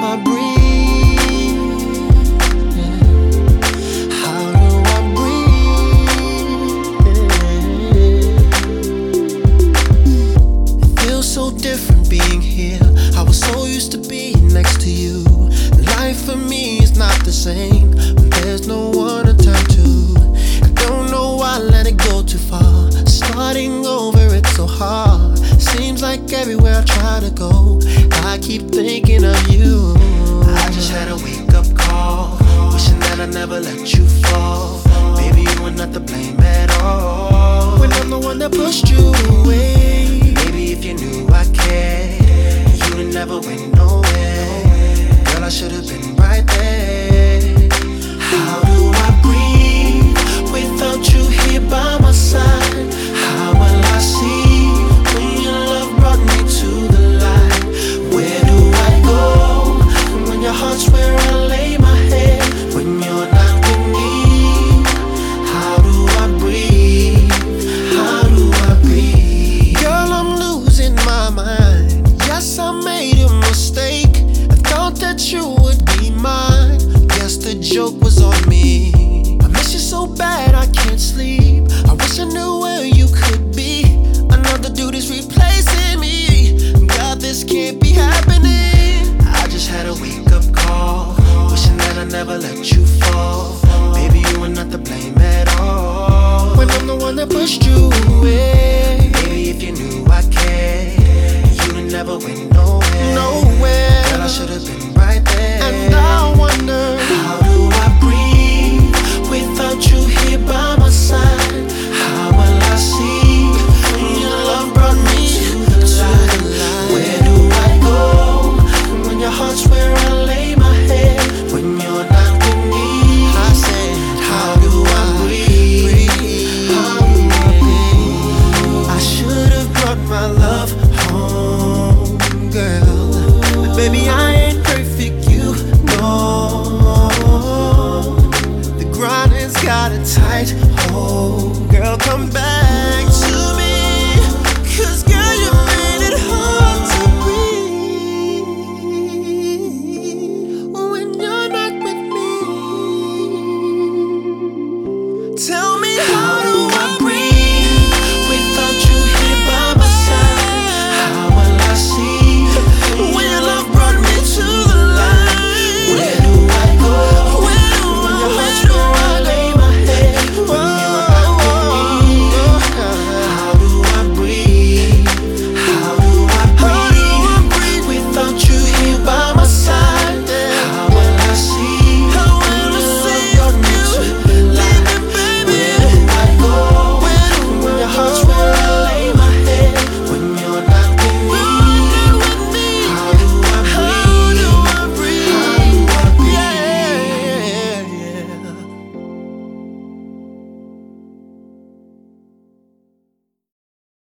I breathe? How do I breathe? It feels so different being here. I was so used to being next to you. Life for me is not the same when there's no one to turn to. I don't know why I let it go too far. Starting over, it's so hard. Seems like everywhere I try to go, I keep thinking of you. I just had a wake-up call, wishing that I never let you fall. Maybe you were not to blame at all, when I'm the one that pushed you away. Maybe if you knew I cared, you'd never went nowhere. Girl, I should've been right there. How do I breathe without you here by my side? How will I see when your love brought me to the light? Where do I go when your heart's where I lay my head? When you're not with me, how do I breathe? How do I breathe? Girl, I'm losing my mind. Yes, I made a mistake. I thought that you would be mine. Guess the joke was on me. I miss you so bad I can't sleep. I wish I knew where you could be. Another dude is replacing me. God, this can't be happening. I just had a wake-up call, wishing that I never let you fall. Maybe you were not to blame at all, when I'm the one that pushed you away. Maybe if you knew I cared, you'd never went nowhere. Girl, I should've been right there. And I wonder, how do I breathe without you here by my side? How will I see when your love brought me to the light? Where do I go when your heart's where I lay my head? When you're not with me, I said, how do I breathe? How do I breathe? I should've brought my love home, girl. But baby, I ain't perfect, you know. The grind has got a tight hold. Girl, come back.